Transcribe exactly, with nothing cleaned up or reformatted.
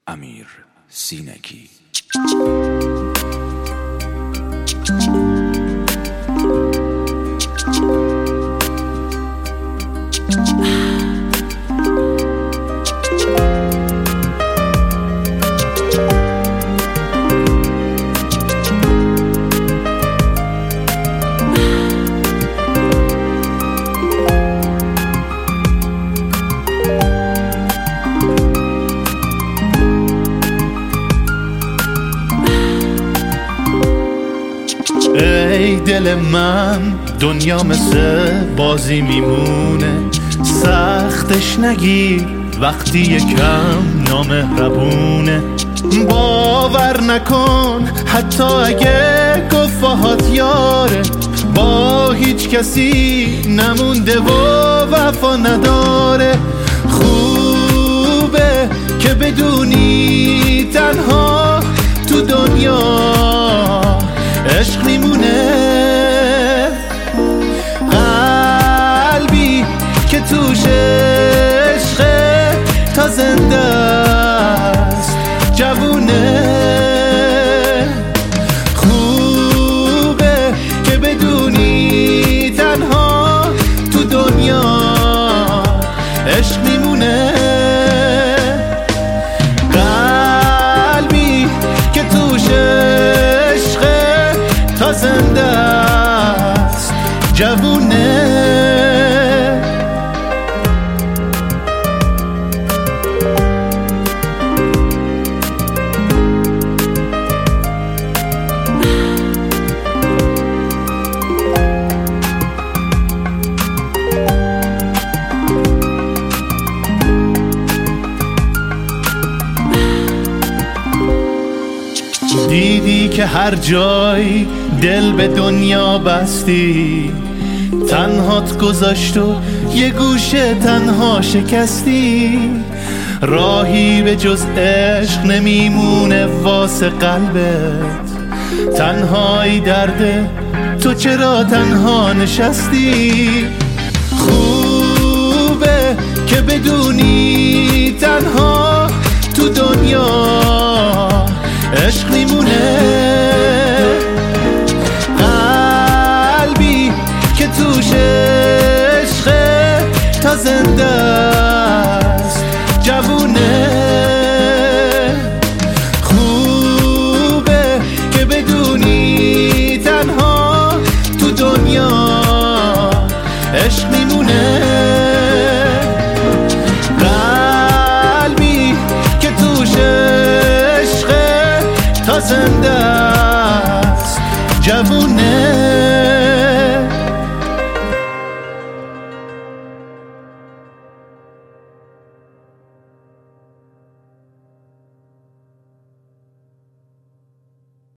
امیر سینگی. ای دل من، دنیا مثل بازی میمونه، سختش نگیر وقتی یکم نامهربونه. باور نکن حتی اگه گفاهات یاره، با هیچ کسی نمونده و وفا نداره. خوبه که بدونی تنها تو دنیا عشق میمونه، قلبی که توش عشقه تا زنده است جوونه. خوبه که بدونی تنها تو دنیا عشق میمونه، قلبی که توش عشقه تا زنده است جوونه. دیدی که هر جای دل به دنیا بستی، تنهات گذاشت و یه گوشه تنها شکستی. راهی به جز عشق نمیمونه واسه قلبت، تنهایی درده تو چرا تنها نشستی. خوبه که بدونی تنها تو دنیا عشق میمونه، قلبی که توش عشقه تا زنده است جوونه. خوبه که بدونی تنها تو دنیا عشق میمونه، قلبی که توش عشقه تا زنده است جوونه.